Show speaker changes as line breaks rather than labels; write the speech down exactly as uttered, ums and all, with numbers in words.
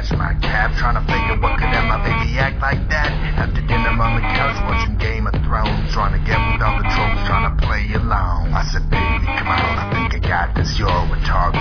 scratch my calf, trying to figure what could have my baby act like that. After dinner on the couch, watching Game of Thrones, trying to get with all the tropes, trying to play along. I said, baby, come on, I think I got this. You're a retard,